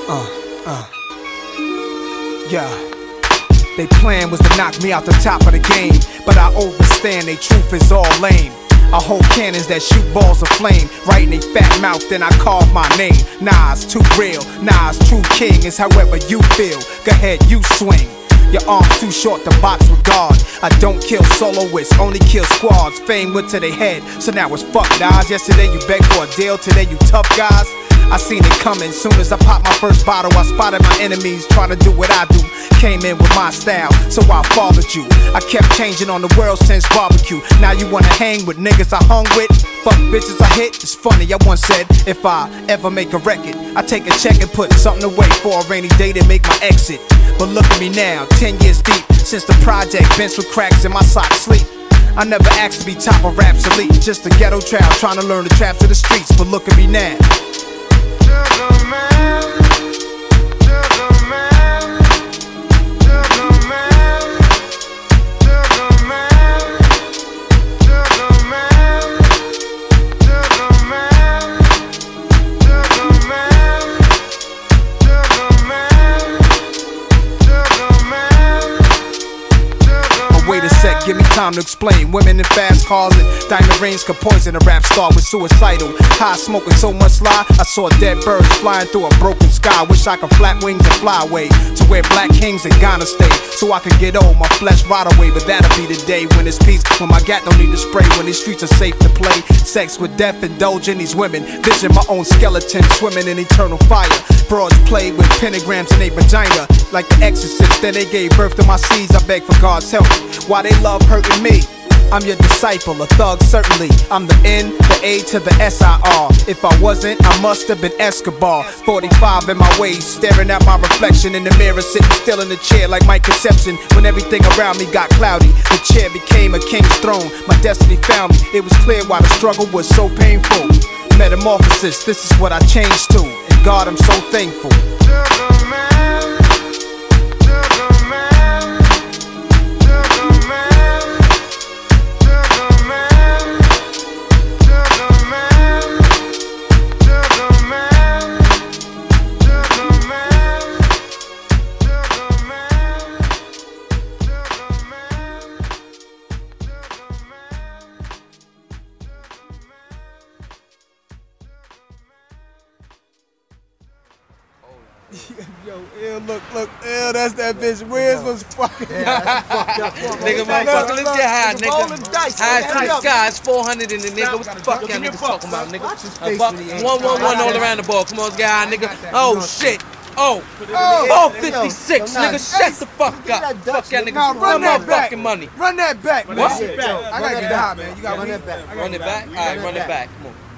Yeah. They plan was to knock me out the top of the game, but I overstand they truth is all lame. I hold cannons that shoot balls of flame right in they fat mouth, then I carve my name. Nah, it's too real. Nah, it's true king. It's however you feel. Go ahead, you swing. Your arm's too short to box with God. I don't kill soloists, only kill squads. Fame went to their head, so now it's fuck guys. Yesterday you begged for a deal, today you tough guys. I seen it coming, soon as I popped my first bottle. I spotted my enemies trying to do what I do. Came in with my style, so I followed you. I kept changing on the world since barbecue. Now you wanna hang with niggas I hung with? Fuck bitches I hit, it's funny, I once said if I ever make a record, I take a check and put something away for a rainy day to make my exit. But look at me now, 10 years deep, since the project, bench with cracks in my socks sleep. I never asked to be top of Rap's elite, just a ghetto child trying to learn the traps of the streets. But look at me now. Sugar man, sugar man, sugar man, sugar man, sugar man, sugar man, sugar man, sugar man, sugar man, But wait a sec, give me time to explain. Women in fast cars and diamond rings could poison a rap star with suicidal. High smoking so much lie, I saw dead birds flying through a broken sky. Wish I could flap wings and fly away to where black kings in Ghana stay, so I could get old, my flesh rot away. But that'll be the day when it's peace, when my gat don't need to spray, when these streets are safe to play. Sex with death, indulging these women, vision my own skeleton swimming in eternal fire. Broads play with pentagrams in their vagina like the exorcist, then they gave birth to my seeds. I beg for God's help, why they love hurting me? I'm your disciple, a thug certainly. I'm the N, the A to the S-I-R. If I wasn't, I must have been Escobar. 45 in my waist, staring at my reflection in the mirror, sitting still in the chair like my conception. When everything around me got cloudy, the chair became a king's throne. My destiny found me, it was clear why the struggle was so painful. Metamorphosis, this is what I changed to, and God, I'm so thankful. sugar man, sugar man, sugar man, sugar man, sugar man, sugar man, sugar man, sugar man, sugar man, Yo, ew, look, ew, that's that bitch. Wiz was fucking. Nigga, motherfucker, let's get high, nigga. High to the sky, it's 400 in the nigga. What the fuck y'all niggas talking about, nigga? A buck, 111 all around the ball. Come on, let's get high, nigga. Oh, shit. Oh, 456, nigga. Shut the fuck up. Fuck y'all niggas. Run that fucking money. Run that back, man. What? I gotta get high, man. You gotta run that back. Run it back? Alright, run it back. Come on.